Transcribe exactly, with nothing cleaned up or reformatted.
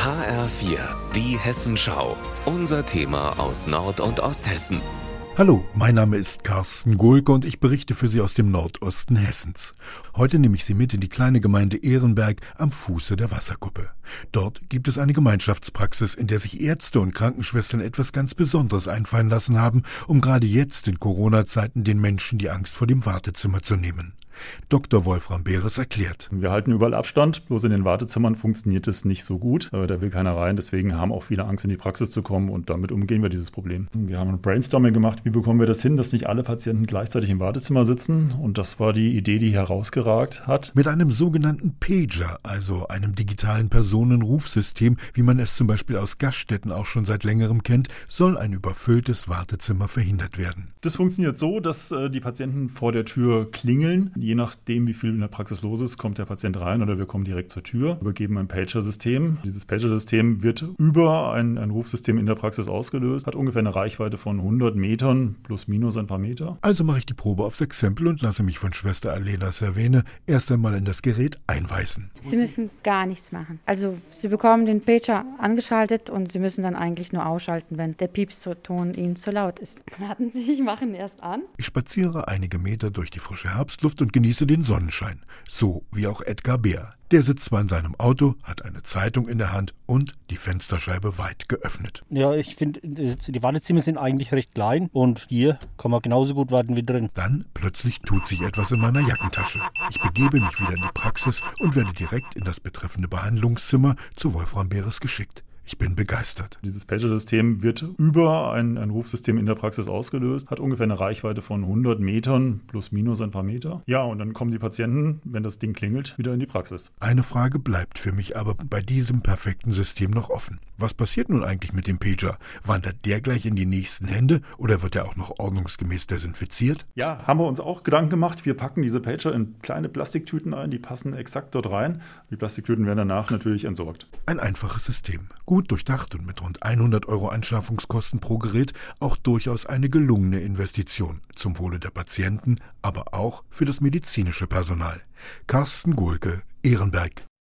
H R vier, die Hessenschau. Unser Thema aus Nord- und Osthessen. Hallo, mein Name ist Carsten Gohlke und ich berichte für Sie aus dem Nordosten Hessens. Heute nehme ich Sie mit in die kleine Gemeinde Ehrenberg am Fuße der Wasserkuppe. Dort gibt es eine Gemeinschaftspraxis, in der sich Ärzte und Krankenschwestern etwas ganz Besonderes einfallen lassen haben, um gerade jetzt in Corona-Zeiten den Menschen die Angst vor dem Wartezimmer zu nehmen. Doktor Wolfram Beres erklärt. Wir halten überall Abstand, bloß in den Wartezimmern funktioniert es nicht so gut. Da will keiner rein, deswegen haben auch viele Angst, in die Praxis zu kommen und damit umgehen wir dieses Problem. Wir haben ein Brainstorming gemacht, wie bekommen wir das hin, dass nicht alle Patienten gleichzeitig im Wartezimmer sitzen, und das war die Idee, die herausgeragt hat. Mit einem sogenannten Pager, also einem digitalen Personenrufsystem, wie man es zum Beispiel aus Gaststätten auch schon seit längerem kennt, soll ein überfülltes Wartezimmer verhindert werden. Das funktioniert so, dass äh, die Patienten vor der Tür klingeln. Je nachdem, wie viel in der Praxis los ist, kommt der Patient rein oder wir kommen direkt zur Tür, übergeben ein Pager-System. Dieses Pager-System wird über ein, ein Rufsystem in der Praxis ausgelöst, hat ungefähr eine Reichweite von hundert Metern, plus minus ein paar Meter. Also mache ich die Probe aufs Exempel und lasse mich von Schwester Alena Servene erst einmal in das Gerät einweisen. Sie müssen gar nichts machen. Also Sie bekommen den Pager angeschaltet und Sie müssen dann eigentlich nur ausschalten, wenn der Piepston Ihnen zu laut ist. Warten Sie, ich mache ihn erst an. Ich spaziere einige Meter durch die frische Herbstluft und genieße den Sonnenschein, so wie auch Edgar Beer. Der sitzt zwar in seinem Auto, hat eine Zeitung in der Hand und die Fensterscheibe weit geöffnet. Ja, ich finde, die Wartezimmer sind eigentlich recht klein und hier kann man genauso gut warten wie drin. Dann plötzlich tut sich etwas in meiner Jackentasche. Ich begebe mich wieder in die Praxis und werde direkt in das betreffende Behandlungszimmer zu Wolfram Beres geschickt. Ich bin begeistert. Dieses Pager-System wird über ein, ein Rufsystem in der Praxis ausgelöst, hat ungefähr eine Reichweite von hundert Metern, plus minus ein paar Meter. Ja, und dann kommen die Patienten, wenn das Ding klingelt, wieder in die Praxis. Eine Frage bleibt für mich aber bei diesem perfekten System noch offen. Was passiert nun eigentlich mit dem Pager? Wandert der gleich in die nächsten Hände oder wird er auch noch ordnungsgemäß desinfiziert? Ja, haben wir uns auch Gedanken gemacht. Wir packen diese Pager in kleine Plastiktüten ein, die passen exakt dort rein. Die Plastiktüten werden danach natürlich entsorgt. Ein einfaches System. Gut durchdacht und mit rund hundert Euro Anschaffungskosten pro Gerät auch durchaus eine gelungene Investition. Zum Wohle der Patienten, aber auch für das medizinische Personal. Carsten Gohlke, Ehrenberg.